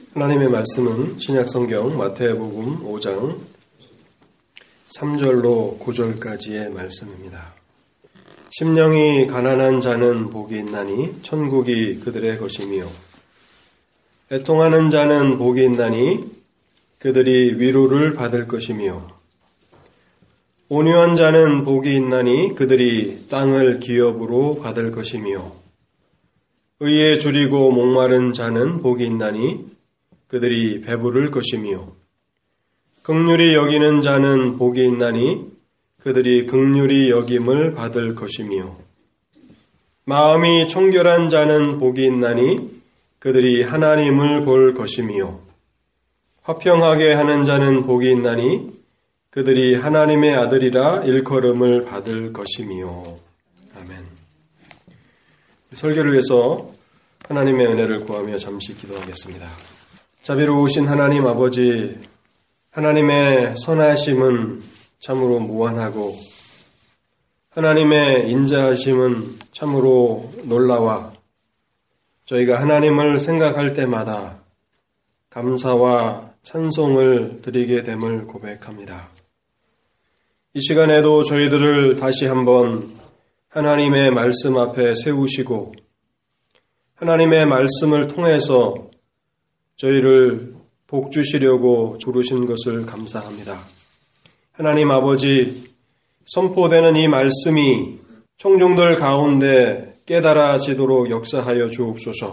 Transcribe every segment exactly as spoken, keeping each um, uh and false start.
하나님의 말씀은 신약성경 마태복음 오 장 삼 절로 구 절까지의 말씀입니다. 심령이 가난한 자는 복이 있나니 천국이 그들의 것이며 애통하는 자는 복이 있나니 그들이 위로를 받을 것이며 온유한 자는 복이 있나니 그들이 땅을 기업으로 받을 것이며 의에 줄이고 목마른 자는 복이 있나니 그들이 배부를 것이며 긍휼히 여기는 자는 복이 있나니 그들이 긍휼히 여김을 받을 것이며 마음이 청결한 자는 복이 있나니 그들이 하나님을 볼 것이며 화평하게 하는 자는 복이 있나니 그들이 하나님의 아들이라 일컬음을 받을 것이며. 아멘. 설교를 위해서 하나님의 은혜를 구하며 잠시 기도하겠습니다. 자비로우신 하나님 아버지, 하나님의 선하심은 참으로 무한하고 하나님의 인자하심은 참으로 놀라와 저희가 하나님을 생각할 때마다 감사와 찬송을 드리게 됨을 고백합니다. 이 시간에도 저희들을 다시 한번 하나님의 말씀 앞에 세우시고 하나님의 말씀을 통해서 저희를 복 주시려고 부르신 것을 감사합니다. 하나님 아버지, 선포되는 이 말씀이 청중들 가운데 깨달아지도록 역사하여 주옵소서.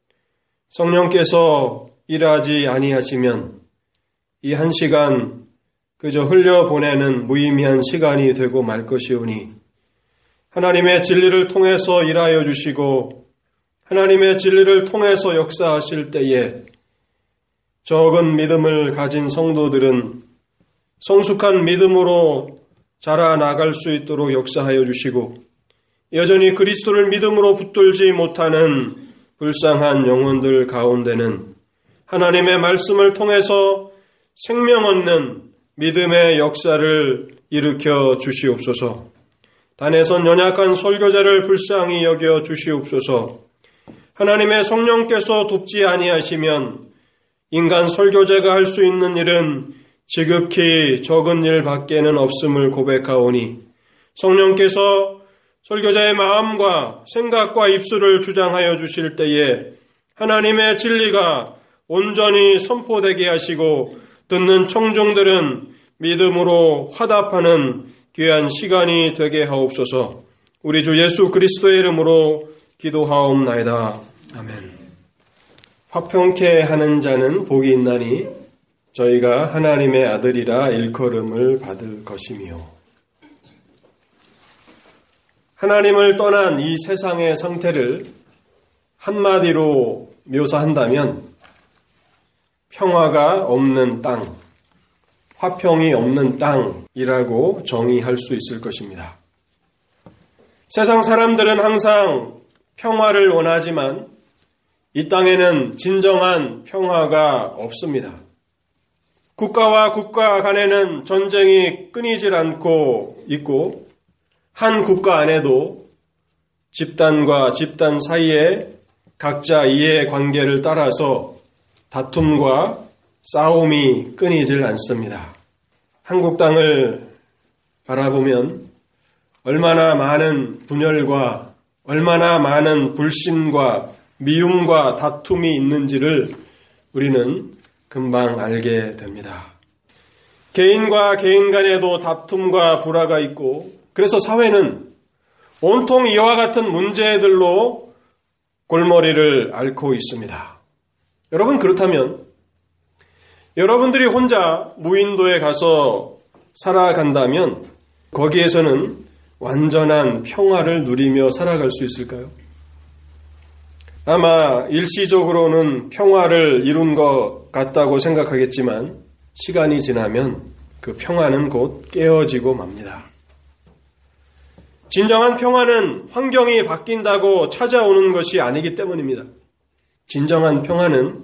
성령께서 일하지 아니하시면 이 한 시간 그저 흘려보내는 무의미한 시간이 되고 말 것이오니 하나님의 진리를 통해서 일하여 주시고 하나님의 진리를 통해서 역사하실 때에 적은 믿음을 가진 성도들은 성숙한 믿음으로 자라나갈 수 있도록 역사하여 주시고 여전히 그리스도를 믿음으로 붙들지 못하는 불쌍한 영혼들 가운데는 하나님의 말씀을 통해서 생명 얻는 믿음의 역사를 일으켜 주시옵소서. 단에선 연약한 설교자를 불쌍히 여겨 주시옵소서. 하나님의 성령께서 돕지 아니하시면 인간 설교자가 할 수 있는 일은 지극히 적은 일밖에는 없음을 고백하오니 성령께서 설교자의 마음과 생각과 입술을 주장하여 주실 때에 하나님의 진리가 온전히 선포되게 하시고 듣는 청중들은 믿음으로 화답하는 귀한 시간이 되게 하옵소서. 우리 주 예수 그리스도의 이름으로 기도하옵나이다. 아멘. 화평케 하는 자는 복이 있나니 저희가 하나님의 아들이라 일컬음을 받을 것이며. 하나님을 떠난 이 세상의 상태를 한마디로 묘사한다면 평화가 없는 땅, 화평이 없는 땅이라고 정의할 수 있을 것입니다. 세상 사람들은 항상 평화를 원하지만 이 땅에는 진정한 평화가 없습니다. 국가와 국가 간에는 전쟁이 끊이질 않고 있고 한 국가 안에도 집단과 집단 사이에 각자 이해관계를 따라서 다툼과 싸움이 끊이질 않습니다. 한국 땅을 바라보면 얼마나 많은 분열과 얼마나 많은 불신과 미움과 다툼이 있는지를 우리는 금방 알게 됩니다. 개인과 개인 간에도 다툼과 불화가 있고 그래서 사회는 온통 이와 같은 문제들로 골머리를 앓고 있습니다. 여러분, 그렇다면 여러분들이 혼자 무인도에 가서 살아간다면 거기에서는 완전한 평화를 누리며 살아갈 수 있을까요? 아마 일시적으로는 평화를 이룬 것 같다고 생각하겠지만 시간이 지나면 그 평화는 곧 깨어지고 맙니다. 진정한 평화는 환경이 바뀐다고 찾아오는 것이 아니기 때문입니다. 진정한 평화는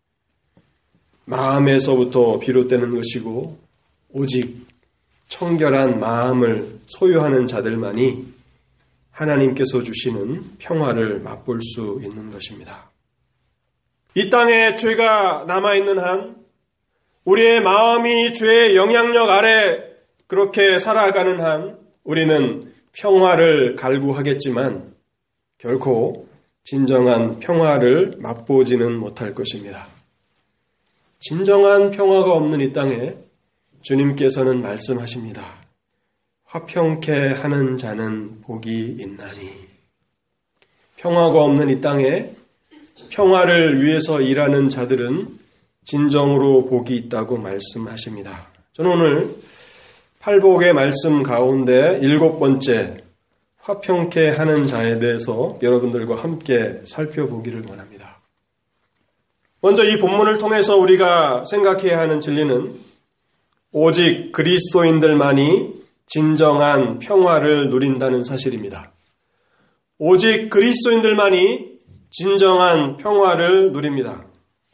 마음에서부터 비롯되는 것이고 오직 청결한 마음을 소유하는 자들만이 하나님께서 주시는 평화를 맛볼 수 있는 것입니다. 이 땅에 죄가 남아있는 한, 우리의 마음이 죄의 영향력 아래 그렇게 살아가는 한, 우리는 평화를 갈구하겠지만 결코 진정한 평화를 맛보지는 못할 것입니다. 진정한 평화가 없는 이 땅에 주님께서는 말씀하십니다. 화평케 하는 자는 복이 있나니. 평화가 없는 이 땅에 평화를 위해서 일하는 자들은 진정으로 복이 있다고 말씀하십니다. 저는 오늘 팔복의 말씀 가운데 일곱 번째 화평케 하는 자에 대해서 여러분들과 함께 살펴보기를 원합니다. 먼저 이 본문을 통해서 우리가 생각해야 하는 진리는 오직 그리스도인들만이 진정한 평화를 누린다는 사실입니다. 오직 그리스도인들만이 진정한 평화를 누립니다.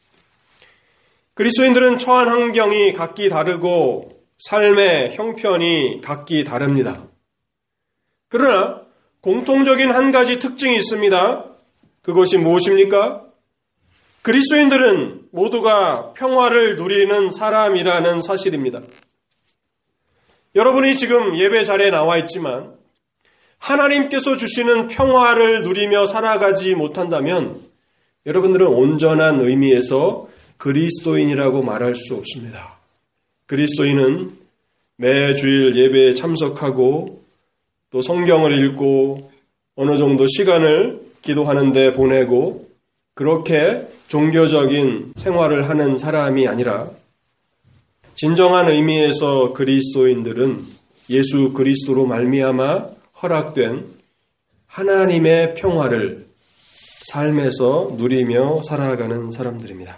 그리스도인들은 처한 환경이 각기 다르고 삶의 형편이 각기 다릅니다. 그러나 공통적인 한 가지 특징이 있습니다. 그것이 무엇입니까? 그리스도인들은 모두가 평화를 누리는 사람이라는 사실입니다. 여러분이 지금 예배 자리에 나와 있지만 하나님께서 주시는 평화를 누리며 살아가지 못한다면 여러분들은 온전한 의미에서 그리스도인이라고 말할 수 없습니다. 그리스도인은 매 주일 예배에 참석하고 또 성경을 읽고 어느 정도 시간을 기도하는 데 보내고 그렇게 종교적인 생활을 하는 사람이 아니라 진정한 의미에서 그리스도인들은 예수 그리스도로 말미암아 허락된 하나님의 평화를 삶에서 누리며 살아가는 사람들입니다.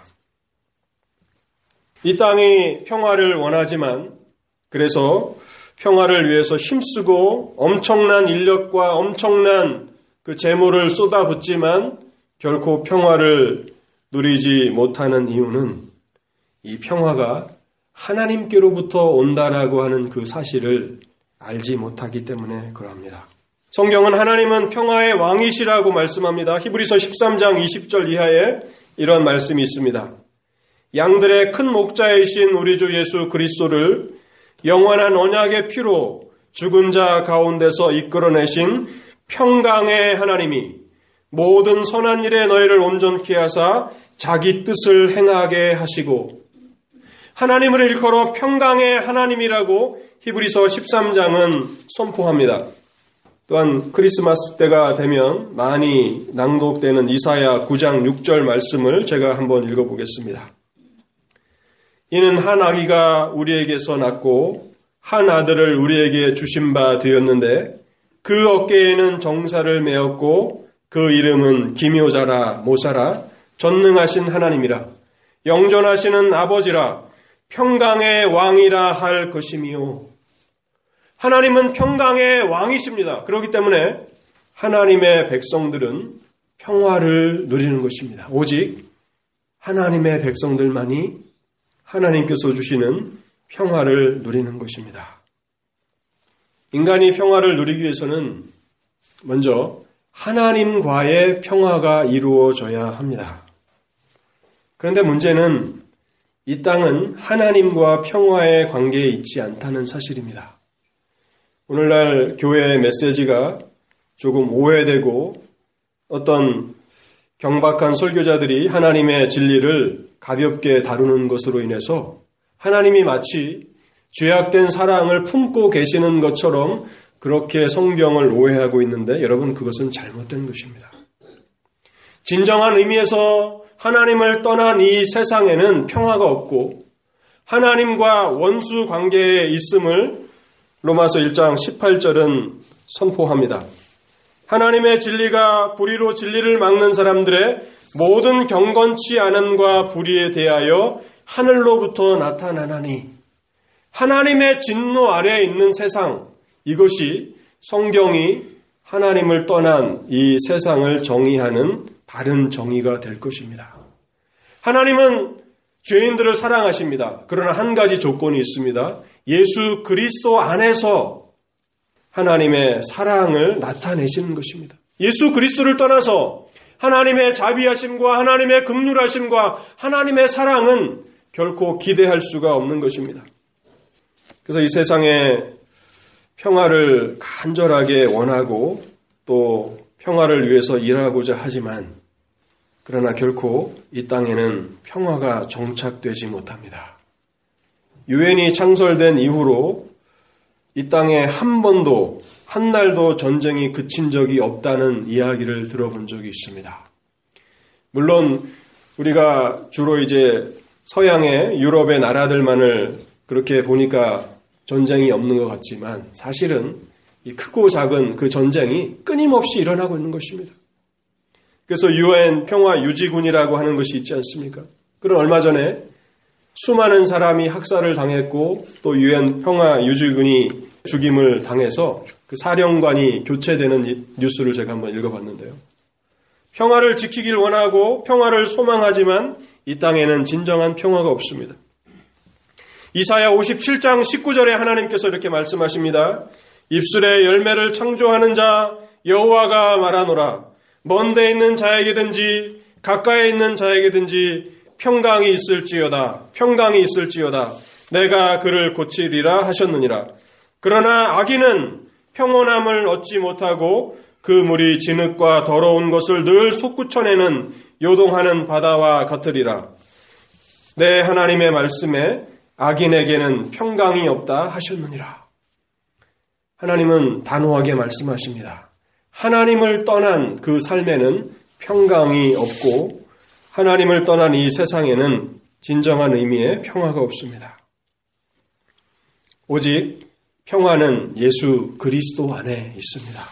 이 땅이 평화를 원하지만 그래서 평화를 위해서 힘쓰고 엄청난 인력과 엄청난 그 재물을 쏟아붓지만 결코 평화를 누리지 못하는 이유는 이 평화가 하나님께로부터 온다라고 하는 그 사실을 알지 못하기 때문에 그러합니다. 성경은 하나님은 평화의 왕이시라고 말씀합니다. 히브리서 십삼 장 이십 절 이하에 이런 말씀이 있습니다. 양들의 큰 목자이신 우리 주 예수 그리스도를 영원한 언약의 피로 죽은 자 가운데서 이끌어내신 평강의 하나님이 모든 선한 일에 너희를 온전케 하사 자기 뜻을 행하게 하시고, 하나님을 일컬어 평강의 하나님이라고 히브리서 십삼 장은 선포합니다. 또한 크리스마스 때가 되면 많이 낭독되는 이사야 구 장 육 절 말씀을 제가 한번 읽어보겠습니다. 이는 한 아기가 우리에게서 낳고 한 아들을 우리에게 주신 바 되었는데 그 어깨에는 정사를 메었고 그 이름은 기묘자라 모사라 전능하신 하나님이라 영존하시는 아버지라 평강의 왕이라 할 것이미요. 하나님은 평강의 왕이십니다. 그렇기 때문에 하나님의 백성들은 평화를 누리는 것입니다. 오직 하나님의 백성들만이 하나님께서 주시는 평화를 누리는 것입니다. 인간이 평화를 누리기 위해서는 먼저 하나님과의 평화가 이루어져야 합니다. 그런데 문제는 이 땅은 하나님과 평화의 관계에 있지 않다는 사실입니다. 오늘날 교회의 메시지가 조금 오해되고 어떤 경박한 설교자들이 하나님의 진리를 가볍게 다루는 것으로 인해서 하나님이 마치 죄악된 사랑을 품고 계시는 것처럼 그렇게 성경을 오해하고 있는데 여러분, 그것은 잘못된 것입니다. 진정한 의미에서 하나님을 떠난 이 세상에는 평화가 없고 하나님과 원수 관계에 있음을 로마서 일 장 십팔 절은 선포합니다. 하나님의 진리가 불의로 진리를 막는 사람들의 모든 경건치 않음과 불의에 대하여 하늘로부터 나타나나니, 하나님의 진노 아래에 있는 세상, 이것이 성경이 하나님을 떠난 이 세상을 정의하는 바른 정의가 될 것입니다. 하나님은 죄인들을 사랑하십니다. 그러나 한 가지 조건이 있습니다. 예수 그리스도 안에서 하나님의 사랑을 나타내시는 것입니다. 예수 그리스도를 떠나서 하나님의 자비하심과 하나님의 긍휼하심과 하나님의 사랑은 결코 기대할 수가 없는 것입니다. 그래서 이 세상에 평화를 간절하게 원하고 또 평화를 위해서 일하고자 하지만 그러나 결코 이 땅에는 평화가 정착되지 못합니다. 유엔이 창설된 이후로 이 땅에 한 번도 한 날도 전쟁이 그친 적이 없다는 이야기를 들어본 적이 있습니다. 물론 우리가 주로 이제 서양의 유럽의 나라들만을 그렇게 보니까 전쟁이 없는 것 같지만 사실은 이 크고 작은 그 전쟁이 끊임없이 일어나고 있는 것입니다. 그래서 유엔 평화 유지군이라고 하는 것이 있지 않습니까? 그런 얼마 전에 수많은 사람이 학살을 당했고 또 유엔 평화 유지군이 죽임을 당해서 그 사령관이 교체되는 뉴스를 제가 한번 읽어봤는데요. 평화를 지키길 원하고 평화를 소망하지만 이 땅에는 진정한 평화가 없습니다. 이사야 오십칠 장 십구 절에 하나님께서 이렇게 말씀하십니다. 입술에 열매를 창조하는 자 여호와가 말하노라. 먼 데 있는 자에게든지 가까이 있는 자에게든지 평강이 있을지어다. 평강이 있을지어다. 내가 그를 고치리라 하셨느니라. 그러나 악인은 평온함을 얻지 못하고 그 물이 진흙과 더러운 것을 늘 솟구쳐내는 요동하는 바다와 같으리라. 내 하나님의 말씀에 악인에게는 평강이 없다 하셨느니라. 하나님은 단호하게 말씀하십니다. 하나님을 떠난 그 삶에는 평강이 없고 하나님을 떠난 이 세상에는 진정한 의미의 평화가 없습니다. 오직 평화는 예수 그리스도 안에 있습니다.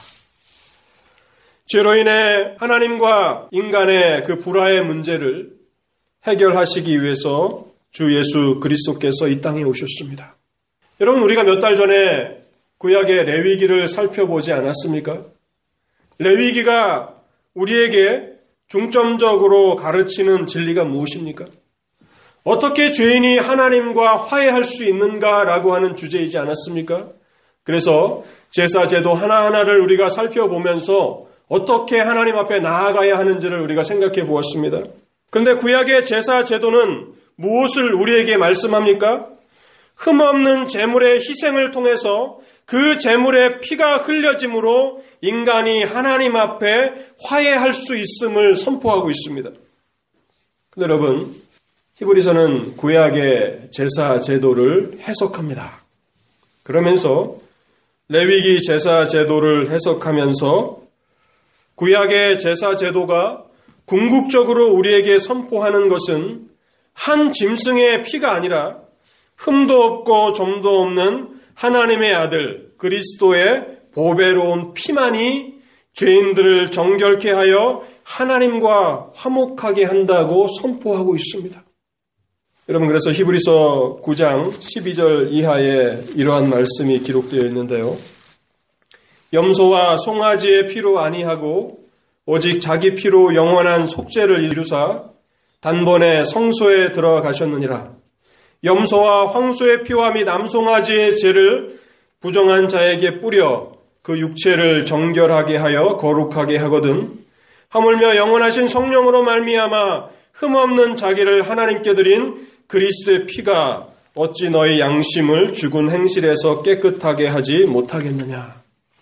죄로 인해 하나님과 인간의 그 불화의 문제를 해결하시기 위해서 주 예수 그리스도께서 이 땅에 오셨습니다. 여러분, 우리가 몇 달 전에 구약의 레위기를 살펴보지 않았습니까? 레위기가 우리에게 중점적으로 가르치는 진리가 무엇입니까? 어떻게 죄인이 하나님과 화해할 수 있는가라고 하는 주제이지 않았습니까? 그래서 제사 제도 하나하나를 우리가 살펴보면서 어떻게 하나님 앞에 나아가야 하는지를 우리가 생각해 보았습니다. 그런데 구약의 제사 제도는 무엇을 우리에게 말씀합니까? 흠없는 제물의 희생을 통해서 그 제물의 피가 흘려짐으로 인간이 하나님 앞에 화해할 수 있음을 선포하고 있습니다. 근데 여러분, 히브리서는 구약의 제사 제도를 해석합니다. 그러면서 레위기 제사 제도를 해석하면서 구약의 제사 제도가 궁극적으로 우리에게 선포하는 것은 한 짐승의 피가 아니라 흠도 없고 점도 없는 하나님의 아들 그리스도의 보배로운 피만이 죄인들을 정결케 하여 하나님과 화목하게 한다고 선포하고 있습니다. 여러분, 그래서 히브리서 구 장 십이 절 이하에 이러한 말씀이 기록되어 있는데요. 염소와 송아지의 피로 아니하고 오직 자기 피로 영원한 속죄를 이루사 단번에 성소에 들어가셨느니라. 염소와 황소의 피와 및 암송아지의 죄를 부정한 자에게 뿌려 그 육체를 정결하게 하여 거룩하게 하거든 하물며 영원하신 성령으로 말미암아 흠없는 자기를 하나님께 드린 그리스도의 피가 어찌 너희 양심을 죽은 행실에서 깨끗하게 하지 못하겠느냐.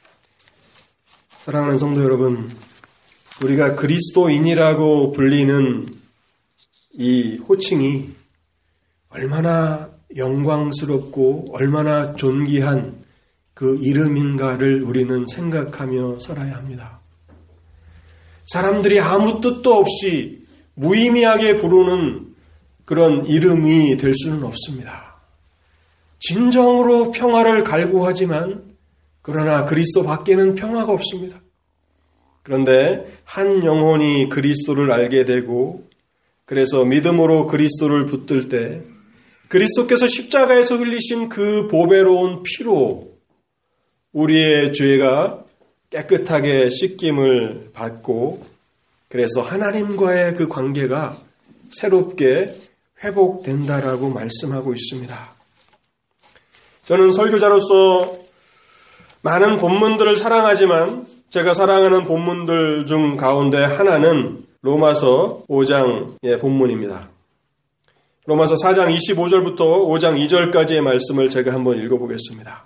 사랑하는 성도 여러분, 우리가 그리스도인이라고 불리는 이 호칭이 얼마나 영광스럽고 얼마나 존귀한 그 이름인가를 우리는 생각하며 살아야 합니다. 사람들이 아무 뜻도 없이 무의미하게 부르는 그런 이름이 될 수는 없습니다. 진정으로 평화를 갈구하지만 그러나 그리스도 밖에는 평화가 없습니다. 그런데 한 영혼이 그리스도를 알게 되고 그래서 믿음으로 그리스도를 붙들 때 그리스도께서 십자가에서 흘리신 그 보배로운 피로 우리의 죄가 깨끗하게 씻김을 받고 그래서 하나님과의 그 관계가 새롭게 회복된다라고 말씀하고 있습니다. 저는 설교자로서 많은 본문들을 사랑하지만 제가 사랑하는 본문들 중 가운데 하나는 로마서 오 장의 본문입니다. 로마서 사 장 이십오 절부터 오 장 이 절까지의 말씀을 제가 한번 읽어보겠습니다.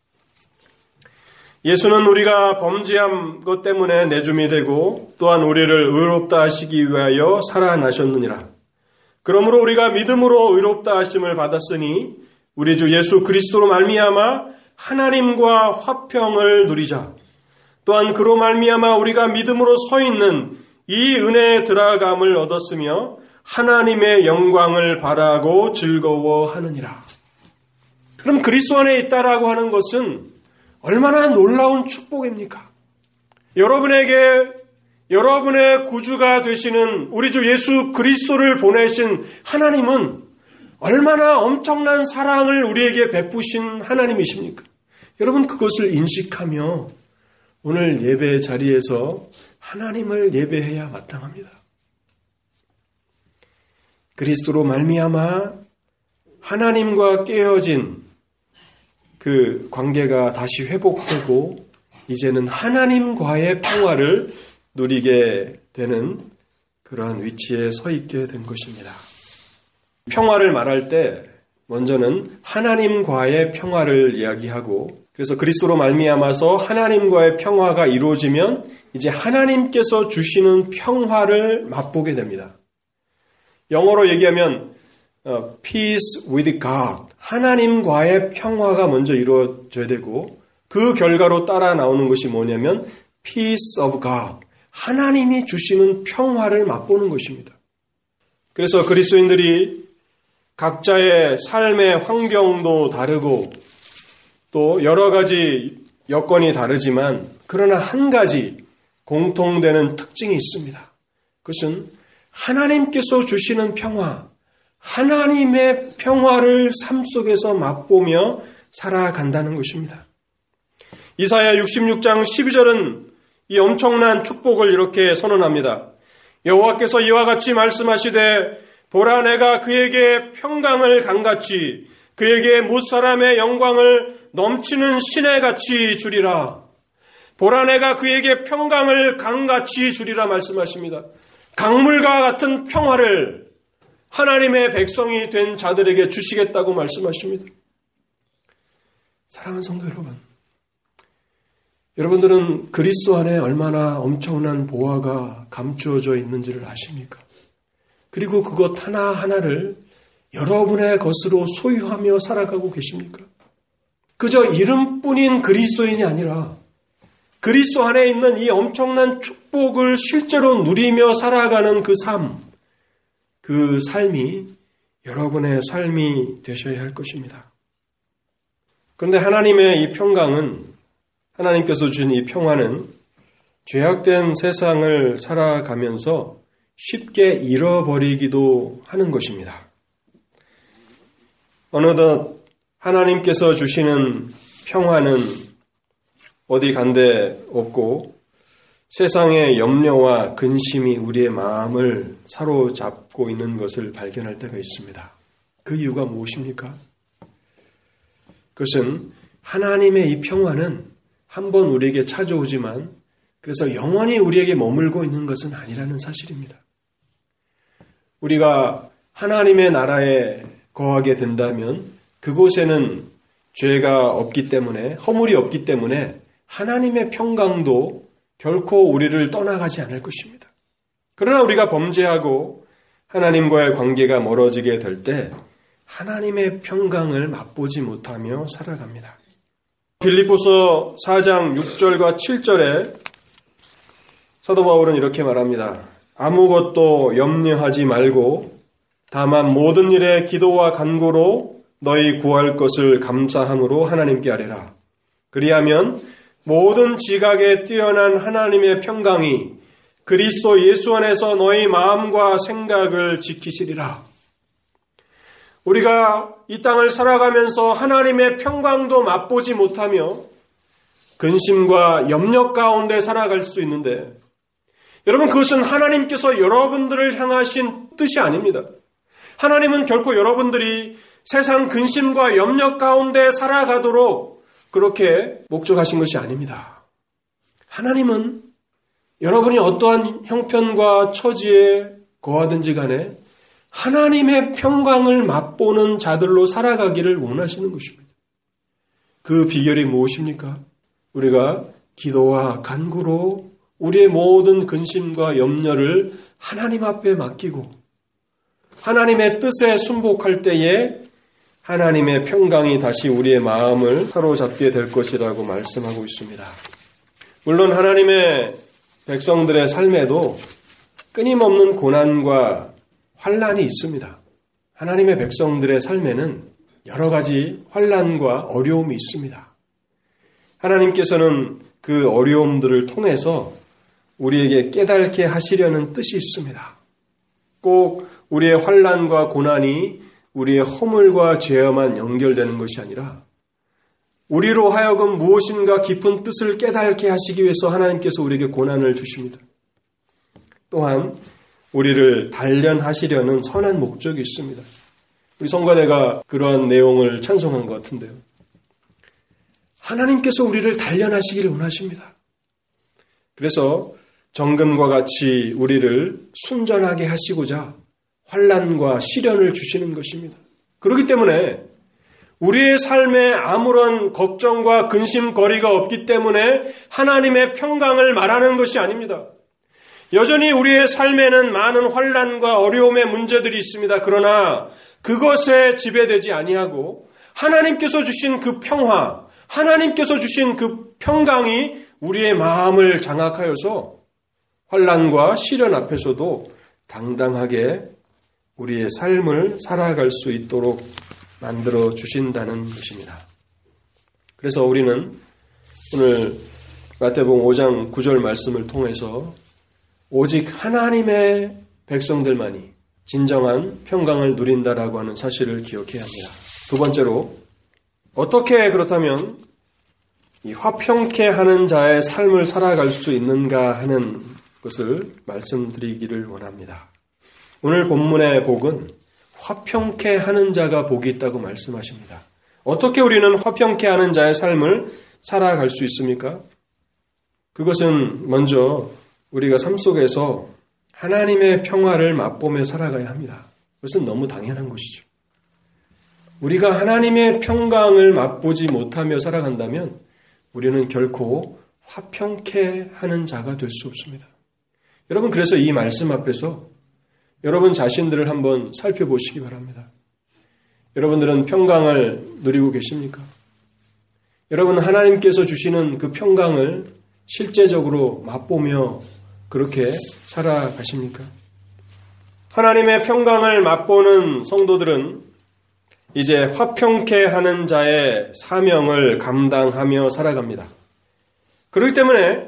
예수는 우리가 범죄한 것 때문에 내줌이 되고 또한 우리를 의롭다 하시기 위하여 살아나셨느니라. 그러므로 우리가 믿음으로 의롭다 하심을 받았으니 우리 주 예수 그리스도로 말미암아 하나님과 화평을 누리자. 또한 그로 말미암아 우리가 믿음으로 서 있는 이 은혜에 들어감을 얻었으며 하나님의 영광을 바라고 즐거워하느니라. 그럼 그리스도 안에 있다라고 하는 것은 얼마나 놀라운 축복입니까? 여러분에게 여러분의 구주가 되시는 우리 주 예수 그리스도를 보내신 하나님은 얼마나 엄청난 사랑을 우리에게 베푸신 하나님이십니까? 여러분 그것을 인식하며 오늘 예배 자리에서 하나님을 예배해야 마땅합니다. 그리스도로 말미암아 하나님과 깨어진 그 관계가 다시 회복되고 이제는 하나님과의 평화를 누리게 되는 그러한 위치에 서 있게 된 것입니다. 평화를 말할 때 먼저는 하나님과의 평화를 이야기하고 그래서 그리스도로 말미암아서 하나님과의 평화가 이루어지면 이제 하나님께서 주시는 평화를 맛보게 됩니다. 영어로 얘기하면 peace with God, 하나님과의 평화가 먼저 이루어져야 되고 그 결과로 따라 나오는 것이 뭐냐면 peace of God, 하나님이 주시는 평화를 맛보는 것입니다. 그래서 그리스도인들이 각자의 삶의 환경도 다르고 또 여러 가지 여건이 다르지만 그러나 한 가지 공통되는 특징이 있습니다. 그것은 하나님께서 주시는 평화, 하나님의 평화를 삶 속에서 맛보며 살아간다는 것입니다. 이사야 육십육 장 십이 절은 이 엄청난 축복을 이렇게 선언합니다. 여호와께서 이와 같이 말씀하시되 보라 내가 그에게 평강을 강같이 그에게 무사람의 영광을 넘치는 시내같이 주리라. 보라 내가 그에게 평강을 강같이 주리라 말씀하십니다. 강물과 같은 평화를 하나님의 백성이 된 자들에게 주시겠다고 말씀하십니다. 사랑하는 성도 여러분, 여러분들은 그리스도 안에 얼마나 엄청난 보화가 감추어져 있는지를 아십니까? 그리고 그것 하나하나를 여러분의 것으로 소유하며 살아가고 계십니까? 그저 이름뿐인 그리스도인이 아니라 그리스도 안에 있는 이 엄청난 축복을 실제로 누리며 살아가는 그 삶, 그 삶이 여러분의 삶이 되셔야 할 것입니다. 그런데 하나님의 이 평강은, 하나님께서 주신 이 평화는 죄악된 세상을 살아가면서 쉽게 잃어버리기도 하는 것입니다. 어느덧 하나님께서 주시는 평화는 어디 간데 없고 세상의 염려와 근심이 우리의 마음을 사로잡고 있는 것을 발견할 때가 있습니다. 그 이유가 무엇입니까? 그것은 하나님의 이 평화는 한번 우리에게 찾아오지만 그래서 영원히 우리에게 머물고 있는 것은 아니라는 사실입니다. 우리가 하나님의 나라에 거하게 된다면 그곳에는 죄가 없기 때문에, 허물이 없기 때문에 하나님의 평강도 결코 우리를 떠나가지 않을 것입니다. 그러나 우리가 범죄하고 하나님과의 관계가 멀어지게 될 때 하나님의 평강을 맛보지 못하며 살아갑니다. 빌립보서 사 장 육 절과 칠 절에 사도 바울은 이렇게 말합니다. 아무것도 염려하지 말고 다만 모든 일에 기도와 간구로 너희 구할 것을 감사함으로 하나님께 아뢰라. 그리하면 모든 지각에 뛰어난 하나님의 평강이 그리스도 예수 안에서 너희 마음과 생각을 지키시리라. 우리가 이 땅을 살아가면서 하나님의 평강도 맛보지 못하며 근심과 염려 가운데 살아갈 수 있는데 여러분 그것은 하나님께서 여러분들을 향하신 뜻이 아닙니다. 하나님은 결코 여러분들이 세상 근심과 염려 가운데 살아가도록 그렇게 목적하신 것이 아닙니다. 하나님은 여러분이 어떠한 형편과 처지에 거하든지 간에 하나님의 평강을 맛보는 자들로 살아가기를 원하시는 것입니다. 그 비결이 무엇입니까? 우리가 기도와 간구로 우리의 모든 근심과 염려를 하나님 앞에 맡기고 하나님의 뜻에 순복할 때에 하나님의 평강이 다시 우리의 마음을 사로잡게 될 것이라고 말씀하고 있습니다. 물론 하나님의 백성들의 삶에도 끊임없는 고난과 환난이 있습니다. 하나님의 백성들의 삶에는 여러 가지 환난과 어려움이 있습니다. 하나님께서는 그 어려움들을 통해서 우리에게 깨닫게 하시려는 뜻이 있습니다. 꼭 우리의 환난과 고난이 우리의 허물과 죄와만 연결되는 것이 아니라 우리로 하여금 무엇인가 깊은 뜻을 깨닫게 하시기 위해서 하나님께서 우리에게 고난을 주십니다. 또한 우리를 단련하시려는 선한 목적이 있습니다. 우리 성가대가 그러한 내용을 찬송한 것 같은데요. 하나님께서 우리를 단련하시기를 원하십니다. 그래서 정금과 같이 우리를 순전하게 하시고자 환난과 시련을 주시는 것입니다. 그렇기 때문에 우리의 삶에 아무런 걱정과 근심거리가 없기 때문에 하나님의 평강을 말하는 것이 아닙니다. 여전히 우리의 삶에는 많은 환난과 어려움의 문제들이 있습니다. 그러나 그것에 지배되지 아니하고 하나님께서 주신 그 평화, 하나님께서 주신 그 평강이 우리의 마음을 장악하여서 환난과 시련 앞에서도 당당하게 우리의 삶을 살아갈 수 있도록 만들어 주신다는 것입니다. 그래서 우리는 오늘 마태복음 오 장 구 절 말씀을 통해서 오직 하나님의 백성들만이 진정한 평강을 누린다라고 하는 사실을 기억해야 합니다. 두 번째로 어떻게 그렇다면 이 화평케 하는 자의 삶을 살아갈 수 있는가 하는 것을 말씀드리기를 원합니다. 오늘 본문의 복은 화평케 하는 자가 복이 있다고 말씀하십니다. 어떻게 우리는 화평케 하는 자의 삶을 살아갈 수 있습니까? 그것은 먼저 우리가 삶 속에서 하나님의 평화를 맛보며 살아가야 합니다. 그것은 너무 당연한 것이죠. 우리가 하나님의 평강을 맛보지 못하며 살아간다면 우리는 결코 화평케 하는 자가 될 수 없습니다. 여러분, 그래서 이 말씀 앞에서 여러분 자신들을 한번 살펴보시기 바랍니다. 여러분들은 평강을 누리고 계십니까? 여러분 하나님께서 주시는 그 평강을 실제적으로 맛보며 그렇게 살아가십니까? 하나님의 평강을 맛보는 성도들은 이제 화평케 하는 자의 사명을 감당하며 살아갑니다. 그렇기 때문에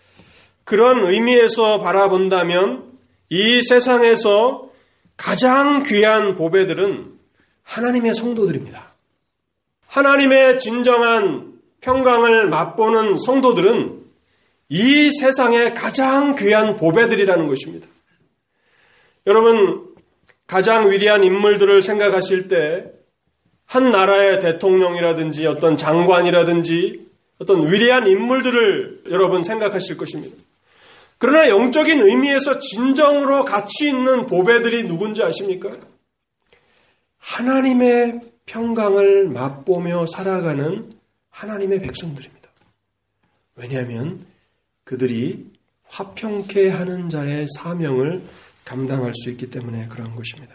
그런 의미에서 바라본다면 이 세상에서 가장 귀한 보배들은 하나님의 성도들입니다. 하나님의 진정한 평강을 맛보는 성도들은 이 세상의 가장 귀한 보배들이라는 것입니다. 여러분, 가장 위대한 인물들을 생각하실 때 한 나라의 대통령이라든지 어떤 장관이라든지 어떤 위대한 인물들을 여러분 생각하실 것입니다. 그러나 영적인 의미에서 진정으로 가치 있는 보배들이 누군지 아십니까? 하나님의 평강을 맛보며 살아가는 하나님의 백성들입니다. 왜냐하면 그들이 화평케 하는 자의 사명을 감당할 수 있기 때문에 그러한 것입니다.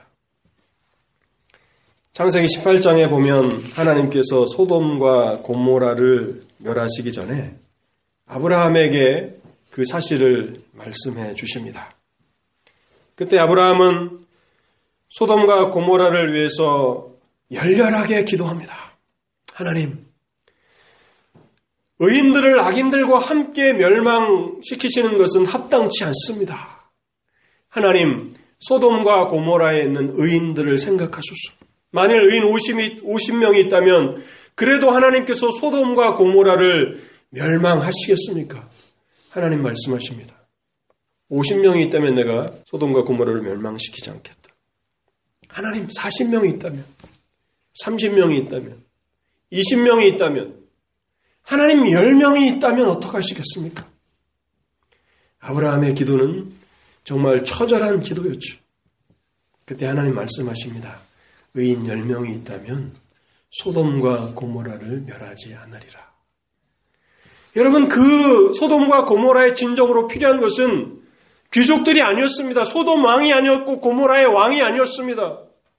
창세기 십팔 장에 보면 하나님께서 소돔과 고모라를 멸하시기 전에 아브라함에게 그 사실을 말씀해 주십니다. 그때 아브라함은 소돔과 고모라를 위해서 열렬하게 기도합니다. 하나님, 의인들을 악인들과 함께 멸망시키시는 것은 합당치 않습니다. 하나님, 소돔과 고모라에 있는 의인들을 생각하소서. 만일 의인 오십 명이 있다면 그래도 하나님께서 소돔과 고모라를 멸망하시겠습니까? 하나님 말씀하십니다. 오십 명이 있다면 내가 소돔과 고모라를 멸망시키지 않겠다. 하나님, 사십 명이 있다면, 삼십 명이 있다면, 이십 명이 있다면 하나님 열 명이 있다면 어떡하시겠습니까? 아브라함의 기도는 정말 처절한 기도였죠. 그때 하나님 말씀하십니다. 의인 열 명이 있다면 소돔과 고모라를 멸하지 않으리라. 여러분, 그 소돔과 고모라의 진정으로 필요한 것은 귀족들이 아니었습니다. 소돔 왕이 아니었고 고모라의 왕이 아니었습니다.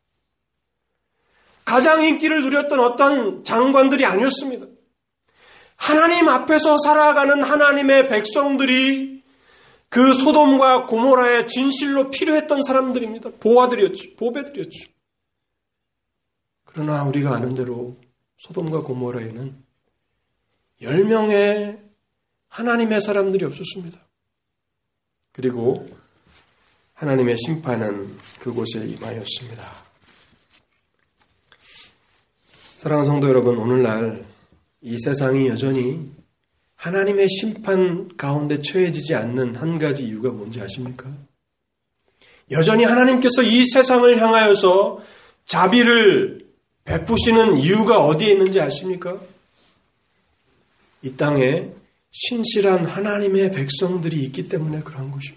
가장 인기를 누렸던 어떤 장관들이 아니었습니다. 하나님 앞에서 살아가는 하나님의 백성들이 그 소돔과 고모라의 진실로 필요했던 사람들입니다. 보아들이었죠. 보배들이었죠. 그러나 우리가 아는 대로 소돔과 고모라에는 열 명의 하나님의 사람들이 없었습니다. 그리고 하나님의 심판은 그곳에 임하였습니다. 사랑하는 성도 여러분, 오늘날 이 세상이 여전히 하나님의 심판 가운데 처해지지 않는 한 가지 이유가 뭔지 아십니까? 여전히 하나님께서 이 세상을 향하여서 자비를 베푸시는 이유가 어디에 있는지 아십니까? 이 땅에 신실한 하나님의 백성들이 있기 때문에 그러한 것입니다.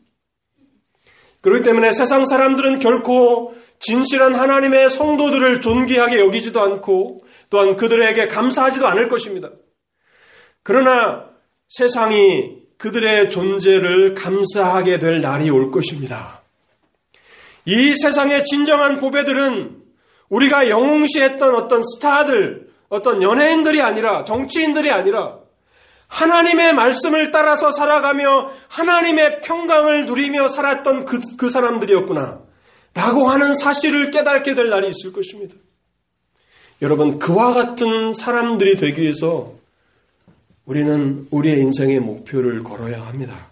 그렇기 때문에 세상 사람들은 결코 진실한 하나님의 성도들을 존귀하게 여기지도 않고 또한 그들에게 감사하지도 않을 것입니다. 그러나 세상이 그들의 존재를 감사하게 될 날이 올 것입니다. 이 세상의 진정한 보배들은 우리가 영웅시했던 어떤 스타들, 어떤 연예인들이 아니라, 정치인들이 아니라 하나님의 말씀을 따라서 살아가며 하나님의 평강을 누리며 살았던 그, 그 사람들이었구나 라고 하는 사실을 깨닫게 될 날이 있을 것입니다. 여러분, 그와 같은 사람들이 되기 위해서 우리는 우리의 인생의 목표를 걸어야 합니다.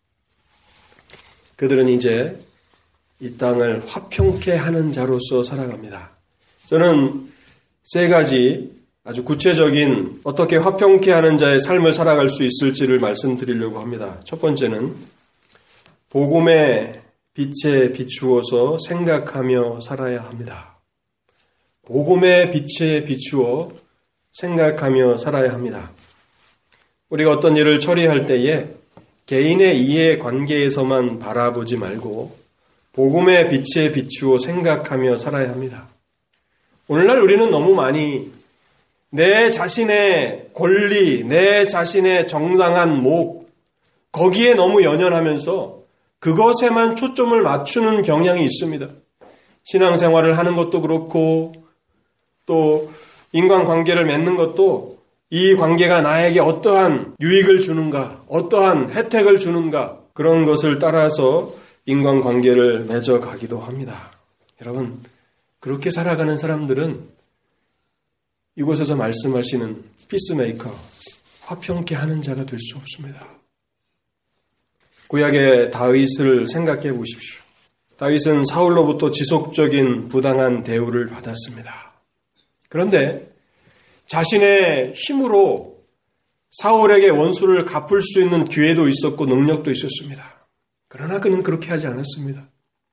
그들은 이제 이 땅을 화평케 하는 자로서 살아갑니다. 저는 세 가지 아주 구체적인 어떻게 화평케 하는 자의 삶을 살아갈 수 있을지를 말씀드리려고 합니다. 첫 번째는 복음의 빛에 비추어서 생각하며 살아야 합니다. 복음의 빛에 비추어 생각하며 살아야 합니다. 우리가 어떤 일을 처리할 때에 개인의 이해 관계에서만 바라보지 말고 복음의 빛에 비추어 생각하며 살아야 합니다. 오늘날 우리는 너무 많이 내 자신의 권리, 내 자신의 정당한 목, 거기에 너무 연연하면서 그것에만 초점을 맞추는 경향이 있습니다. 신앙생활을 하는 것도 그렇고 또 인간관계를 맺는 것도 이 관계가 나에게 어떠한 유익을 주는가, 어떠한 혜택을 주는가 그런 것을 따라서 인간관계를 맺어가기도 합니다. 여러분, 그렇게 살아가는 사람들은 이곳에서 말씀하시는 피스메이커, 화평케 하는 자가 될 수 없습니다. 구약의 다윗을 생각해 보십시오. 다윗은 사울로부터 지속적인 부당한 대우를 받았습니다. 그런데 자신의 힘으로 사울에게 원수를 갚을 수 있는 기회도 있었고 능력도 있었습니다. 그러나 그는 그렇게 하지 않았습니다.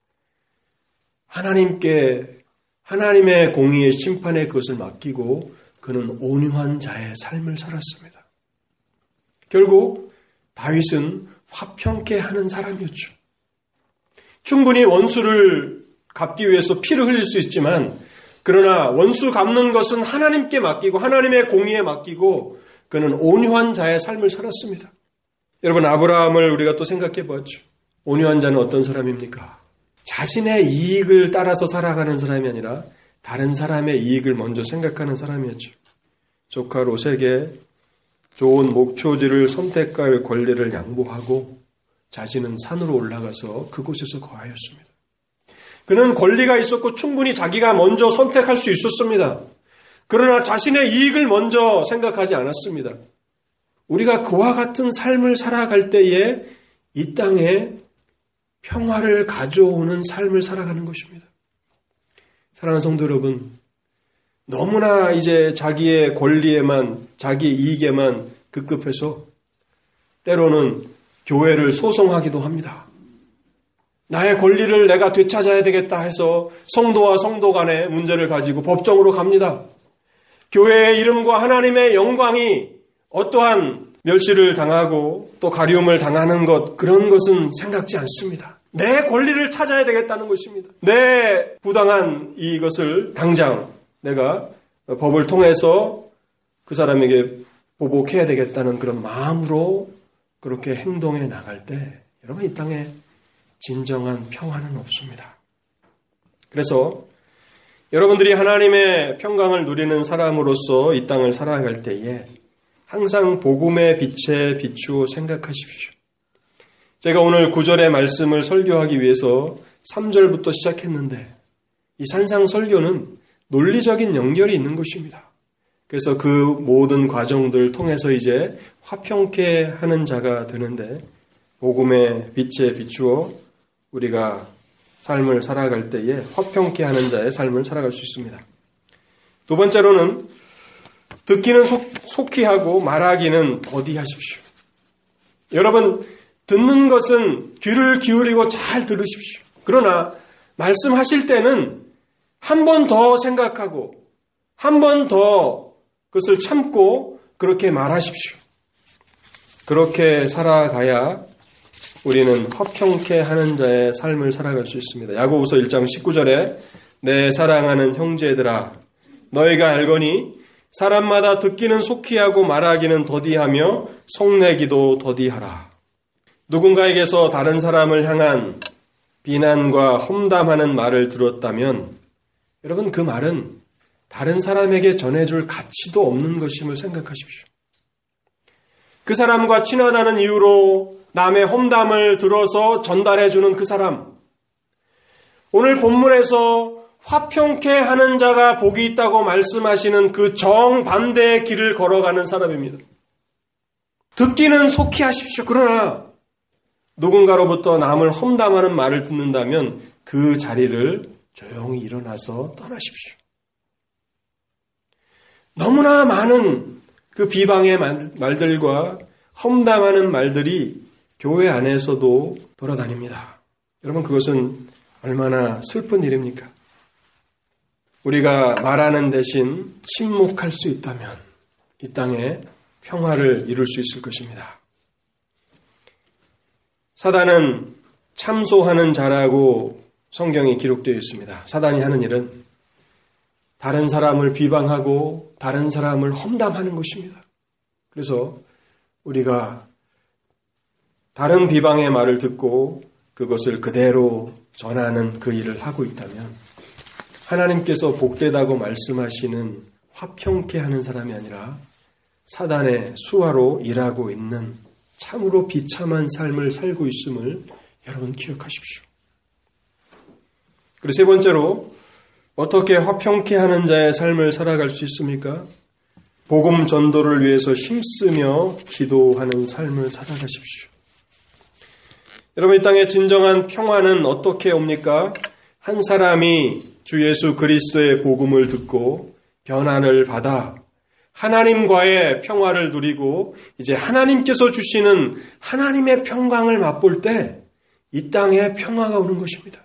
하나님께 하나님의 공의의 심판에 그것을 맡기고 그는 온유한 자의 삶을 살았습니다. 결국 다윗은 화평케 하는 사람이었죠. 충분히 원수를 갚기 위해서 피를 흘릴 수 있지만 그러나 원수 갚는 것은 하나님께 맡기고 하나님의 공의에 맡기고 그는 온유한 자의 삶을 살았습니다. 여러분, 아브라함을 우리가 또 생각해 보았죠. 온유한 자는 어떤 사람입니까? 자신의 이익을 따라서 살아가는 사람이 아니라 다른 사람의 이익을 먼저 생각하는 사람이었죠. 조카 롯에게 좋은 목초지를 선택할 권리를 양보하고 자신은 산으로 올라가서 그곳에서 거하였습니다. 그는 권리가 있었고 충분히 자기가 먼저 선택할 수 있었습니다. 그러나 자신의 이익을 먼저 생각하지 않았습니다. 우리가 그와 같은 삶을 살아갈 때에 이 땅에 평화를 가져오는 삶을 살아가는 것입니다. 사랑하는 성도 여러분, 너무나 이제 자기의 권리에만, 자기 이익에만 급급해서 때로는 교회를 소송하기도 합니다. 나의 권리를 내가 되찾아야 되겠다 해서 성도와 성도 간의 문제를 가지고 법정으로 갑니다. 교회의 이름과 하나님의 영광이 어떠한 멸시를 당하고 또 가리움을 당하는 것, 그런 것은 생각지 않습니다. 내 권리를 찾아야 되겠다는 것입니다. 내 부당한 이것을 당장 내가 법을 통해서 그 사람에게 보복해야 되겠다는 그런 마음으로 그렇게 행동해 나갈 때 여러분, 이 땅에 진정한 평화는 없습니다. 그래서 여러분들이 하나님의 평강을 누리는 사람으로서 이 땅을 살아갈 때에 항상 복음의 빛에 비추어 생각하십시오. 제가 오늘 구 절의 말씀을 설교하기 위해서 삼 절부터 시작했는데 이 산상 설교는 논리적인 연결이 있는 것입니다. 그래서 그 모든 과정들을 통해서 이제 화평케 하는 자가 되는데 복음의 빛에 비추어 우리가 삶을 살아갈 때에 화평케 하는 자의 삶을 살아갈 수 있습니다. 두 번째로는 듣기는 속, 속히 하고 말하기는 더디하십시오. 여러분, 듣는 것은 귀를 기울이고 잘 들으십시오. 그러나 말씀하실 때는 한 번 더 생각하고 한 번 더 그것을 참고 그렇게 말하십시오. 그렇게 살아가야 우리는 화평케 하는 자의 삶을 살아갈 수 있습니다. 야고보서 일 장 십구 절에 내 사랑하는 형제들아 너희가 알거니 사람마다 듣기는 속히 하고 말하기는 더디하며 속내기도 더디하라. 누군가에게서 다른 사람을 향한 비난과 험담하는 말을 들었다면 여러분, 그 말은 다른 사람에게 전해줄 가치도 없는 것임을 생각하십시오. 그 사람과 친하다는 이유로 남의 험담을 들어서 전달해주는 그 사람, 오늘 본문에서 화평케 하는 자가 복이 있다고 말씀하시는 그 정반대의 길을 걸어가는 사람입니다. 듣기는 속히 하십시오. 그러나 누군가로부터 남을 험담하는 말을 듣는다면 그 자리를 조용히 일어나서 떠나십시오. 너무나 많은 그 비방의 말들과 험담하는 말들이 교회 안에서도 돌아다닙니다. 여러분, 그것은 얼마나 슬픈 일입니까? 우리가 말하는 대신 침묵할 수 있다면 이 땅에 평화를 이룰 수 있을 것입니다. 사단은 참소하는 자라고 성경에 기록되어 있습니다. 사단이 하는 일은 다른 사람을 비방하고 다른 사람을 험담하는 것입니다. 그래서 우리가 다른 비방의 말을 듣고 그것을 그대로 전하는 그 일을 하고 있다면 하나님께서 복되다고 말씀하시는 화평케 하는 사람이 아니라 사단의 수하로 일하고 있는 참으로 비참한 삶을 살고 있음을 여러분 기억하십시오. 그리고 세 번째로 어떻게 화평케 하는 자의 삶을 살아갈 수 있습니까? 복음 전도를 위해서 힘쓰며 기도하는 삶을 살아가십시오. 여러분, 이 땅의 진정한 평화는 어떻게 옵니까? 한 사람이 주 예수 그리스도의 복음을 듣고 변화를 받아 하나님과의 평화를 누리고 이제 하나님께서 주시는 하나님의 평강을 맛볼 때 이 땅에 평화가 오는 것입니다.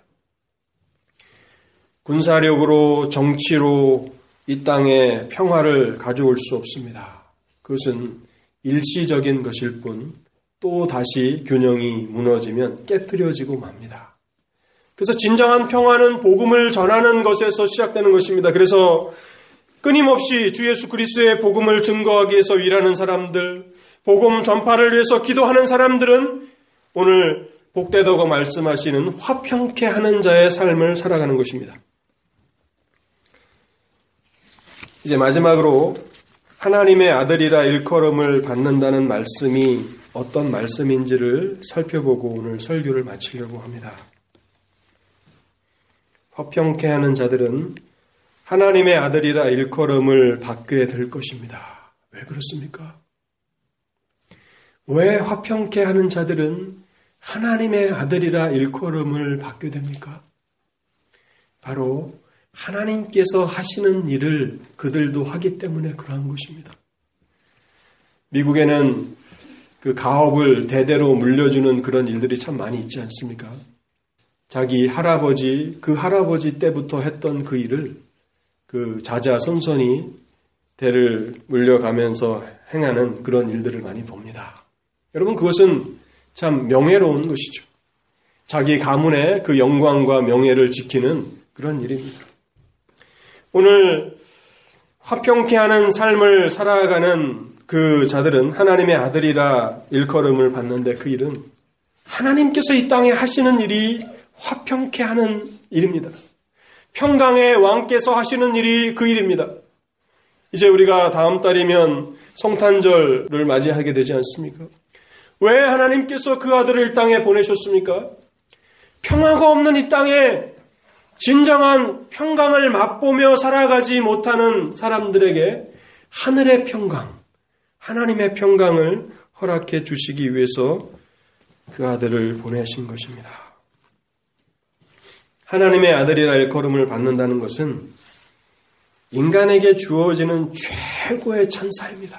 군사력으로 정치로 이 땅에 평화를 가져올 수 없습니다. 그것은 일시적인 것일 뿐 또 다시 균형이 무너지면 깨트려지고 맙니다. 그래서 진정한 평화는 복음을 전하는 것에서 시작되는 것입니다. 그래서 끊임없이 주 예수 그리스도의 복음을 증거하기 위해서 일하는 사람들, 복음 전파를 위해서 기도하는 사람들은 오늘 복되다고 말씀하시는 화평케 하는 자의 삶을 살아가는 것입니다. 이제 마지막으로 하나님의 아들이라 일컬음을 받는다는 말씀이 어떤 말씀인지를 살펴보고 오늘 설교를 마치려고 합니다. 화평케 하는 자들은 하나님의 아들이라 일컬음을 받게 될 것입니다. 왜 그렇습니까? 왜 화평케 하는 자들은 하나님의 아들이라 일컬음을 받게 됩니까? 바로 하나님께서 하시는 일을 그들도 하기 때문에 그러한 것입니다. 미국에는 그 가업을 대대로 물려주는 그런 일들이 참 많이 있지 않습니까? 자기 할아버지, 그 할아버지 때부터 했던 그 일을 그 자자손손이 대를 물려가면서 행하는 그런 일들을 많이 봅니다. 여러분, 그것은 참 명예로운 것이죠. 자기 가문의 그 영광과 명예를 지키는 그런 일입니다. 오늘 화평케 하는 삶을 살아가는 그 자들은 하나님의 아들이라 일컬음을 받는데, 그 일은 하나님께서 이 땅에 하시는 일이 화평케 하는 일입니다. 평강의 왕께서 하시는 일이 그 일입니다. 이제 우리가 다음 달이면 성탄절을 맞이하게 되지 않습니까? 왜 하나님께서 그 아들을 이 땅에 보내셨습니까? 평화가 없는 이 땅에 진정한 평강을 맛보며 살아가지 못하는 사람들에게 하늘의 평강, 하나님의 평강을 허락해 주시기 위해서 그 아들을 보내신 것입니다. 하나님의 아들이라 일컬음을 받는다는 것은 인간에게 주어지는 최고의 찬사입니다.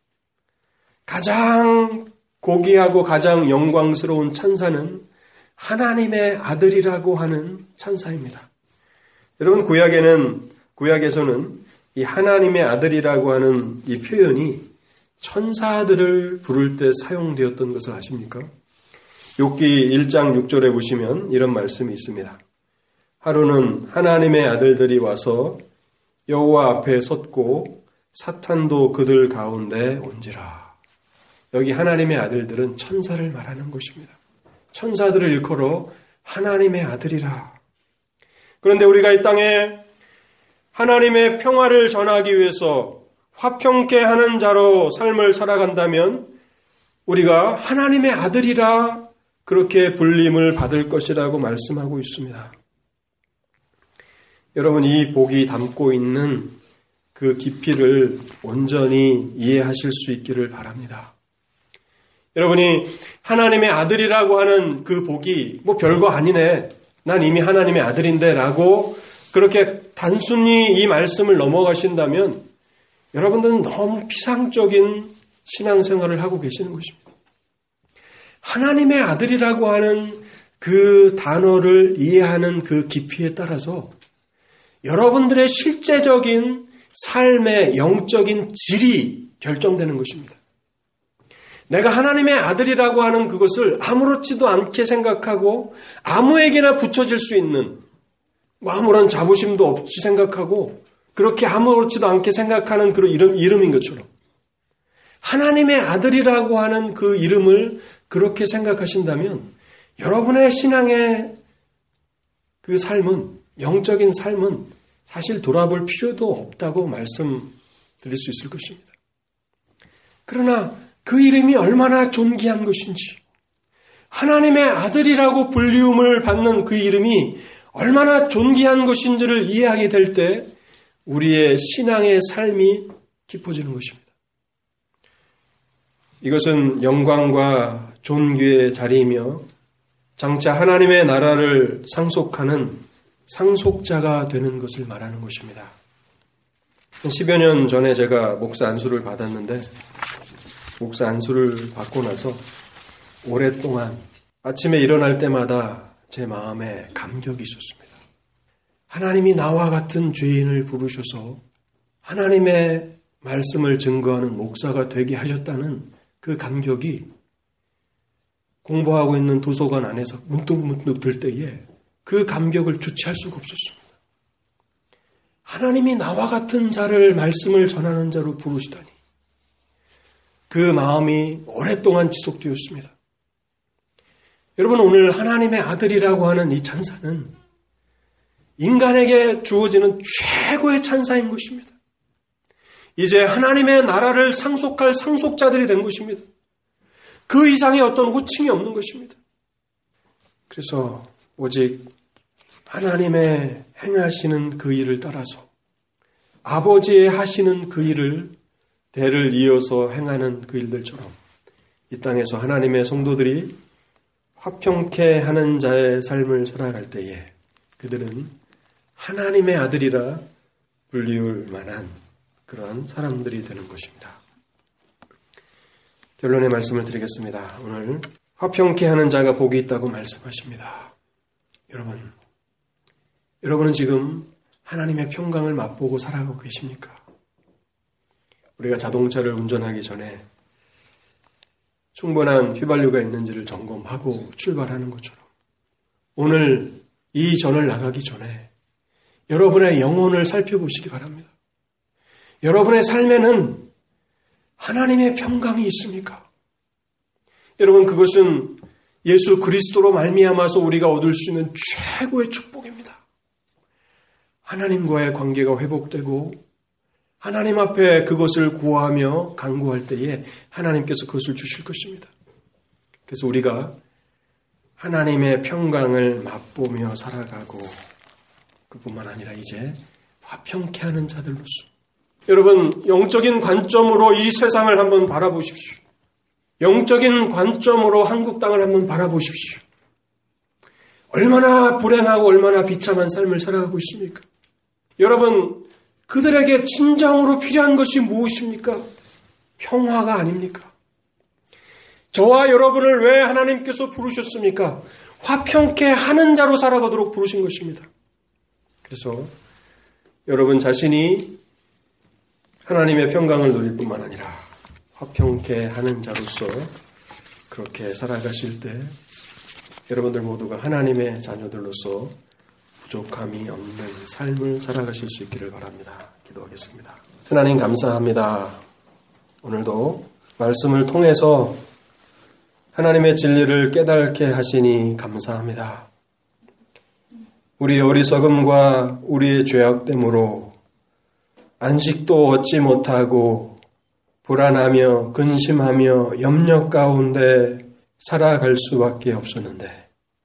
가장 고귀하고 가장 영광스러운 찬사는 하나님의 아들이라고 하는 찬사입니다. 여러분, 구약에는, 구약에서는 이 하나님의 아들이라고 하는 이 표현이 천사들을 부를 때 사용되었던 것을 아십니까? 욥기 일 장 육 절에 보시면 이런 말씀이 있습니다. 하루는 하나님의 아들들이 와서 여호와 앞에 섰고 사탄도 그들 가운데 온지라. 여기 하나님의 아들들은 천사를 말하는 것입니다. 천사들을 일컬어 하나님의 아들이라. 그런데 우리가 이 땅에 하나님의 평화를 전하기 위해서 화평케 하는 자로 삶을 살아간다면 우리가 하나님의 아들이라 그렇게 불림을 받을 것이라고 말씀하고 있습니다. 여러분, 이 복이 담고 있는 그 깊이를 온전히 이해하실 수 있기를 바랍니다. 여러분이 하나님의 아들이라고 하는 그 복이 뭐 별거 아니네, 난 이미 하나님의 아들인데 라고 그렇게 단순히 이 말씀을 넘어가신다면 여러분들은 너무 피상적인 신앙생활을 하고 계시는 것입니다. 하나님의 아들이라고 하는 그 단어를 이해하는 그 깊이에 따라서 여러분들의 실제적인 삶의 영적인 질이 결정되는 것입니다. 내가 하나님의 아들이라고 하는 그것을 아무렇지도 않게 생각하고 아무에게나 붙여질 수 있는, 뭐 아무런 자부심도 없이 생각하고 그렇게 아무렇지도 않게 생각하는 그런 이름, 이름인 것처럼 하나님의 아들이라고 하는 그 이름을 그렇게 생각하신다면 여러분의 신앙의 그 삶은, 영적인 삶은 사실 돌아볼 필요도 없다고 말씀드릴 수 있을 것입니다. 그러나 그 이름이 얼마나 존귀한 것인지, 하나님의 아들이라고 불리움을 받는 그 이름이 얼마나 존귀한 것인지를 이해하게 될 때 우리의 신앙의 삶이 깊어지는 것입니다. 이것은 영광과 존귀의 자리이며 장차 하나님의 나라를 상속하는 상속자가 되는 것을 말하는 것입니다. 십여 년 전에 제가 목사 안수를 받았는데, 목사 안수를 받고 나서 오랫동안 아침에 일어날 때마다 제 마음에 감격이 있었습니다. 하나님이 나와 같은 죄인을 부르셔서 하나님의 말씀을 증거하는 목사가 되게 하셨다는 그 감격이 공부하고 있는 도서관 안에서 문득문득 들 때에 그 감격을 주체할 수가 없었습니다. 하나님이 나와 같은 자를 말씀을 전하는 자로 부르시다니 그 마음이 오랫동안 지속되었습니다. 여러분, 오늘 하나님의 아들이라고 하는 이 찬사는 인간에게 주어지는 최고의 찬사인 것입니다. 이제 하나님의 나라를 상속할 상속자들이 된 것입니다. 그 이상의 어떤 호칭이 없는 것입니다. 그래서 오직 하나님의 행하시는 그 일을 따라서 아버지의 하시는 그 일을 대를 이어서 행하는 그 일들처럼 이 땅에서 하나님의 성도들이 화평케 하는 자의 삶을 살아갈 때에 그들은 하나님의 아들이라 불리울 만한 그러한 사람들이 되는 것입니다. 결론의 말씀을 드리겠습니다. 오늘 화평케 하는 자가 복이 있다고 말씀하십니다. 여러분, 여러분은 지금 하나님의 평강을 맛보고 살아가고 계십니까? 우리가 자동차를 운전하기 전에 충분한 휘발유가 있는지를 점검하고 출발하는 것처럼 오늘 이 전을 나가기 전에 여러분의 영혼을 살펴보시기 바랍니다. 여러분의 삶에는 하나님의 평강이 있습니까? 여러분, 그것은 예수 그리스도로 말미암아서 우리가 얻을 수 있는 최고의 축복입니다. 하나님과의 관계가 회복되고 하나님 앞에 그것을 구하며 간구할 때에 하나님께서 그것을 주실 것입니다. 그래서 우리가 하나님의 평강을 맛보며 살아가고 그뿐만 아니라 이제 화평케 하는 자들로서 여러분, 영적인 관점으로 이 세상을 한번 바라보십시오. 영적인 관점으로 한국 땅을 한번 바라보십시오. 얼마나 불행하고 얼마나 비참한 삶을 살아가고 있습니까? 여러분, 그들에게 진정으로 필요한 것이 무엇입니까? 평화가 아닙니까? 저와 여러분을 왜 하나님께서 부르셨습니까? 화평케 하는 자로 살아가도록 부르신 것입니다. 그래서 여러분 자신이 하나님의 평강을 누릴 뿐만 아니라 화평케 하는 자로서 그렇게 살아가실 때 여러분들 모두가 하나님의 자녀들로서 부족함이 없는 삶을 살아가실 수 있기를 바랍니다. 기도하겠습니다. 하나님 감사합니다. 오늘도 말씀을 통해서 하나님의 진리를 깨닫게 하시니 감사합니다. 우리의 어리석음과 우리의 죄악됨으로 안식도 얻지 못하고 불안하며 근심하며 염려 가운데 살아갈 수밖에 없었는데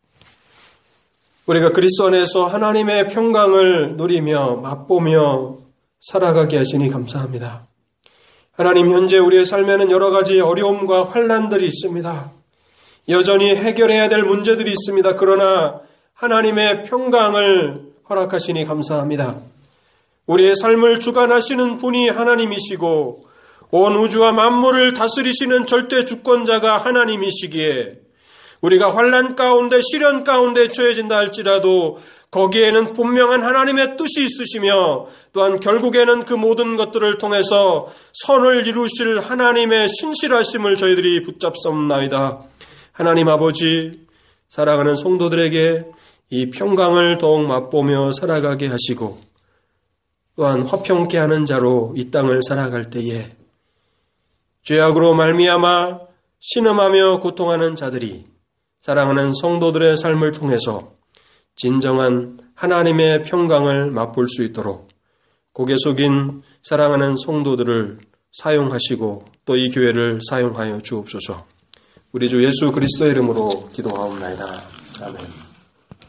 우리가 그리스도 안에서 하나님의 평강을 누리며 맛보며 살아가게 하시니 감사합니다. 하나님, 현재 우리의 삶에는 여러 가지 어려움과 환난들이 있습니다. 여전히 해결해야 될 문제들이 있습니다. 그러나 하나님의 평강을 허락하시니 감사합니다. 우리의 삶을 주관하시는 분이 하나님이시고 온 우주와 만물을 다스리시는 절대 주권자가 하나님이시기에 우리가 환난 가운데 시련 가운데 처해진다 할지라도 거기에는 분명한 하나님의 뜻이 있으시며 또한 결국에는 그 모든 것들을 통해서 선을 이루실 하나님의 신실하심을 저희들이 붙잡사옵나이다. 하나님 아버지, 살아가는 성도들에게 이 평강을 더욱 맛보며 살아가게 하시고 또한 화평케 하는 자로 이 땅을 살아갈 때에 죄악으로 말미암아 신음하며 고통하는 자들이 사랑하는 성도들의 삶을 통해서 진정한 하나님의 평강을 맛볼 수 있도록 고개 숙인 사랑하는 성도들을 사용하시고 또 이 교회를 사용하여 주옵소서. 우리 주 예수 그리스도의 이름으로 기도하옵나이다. 아멘.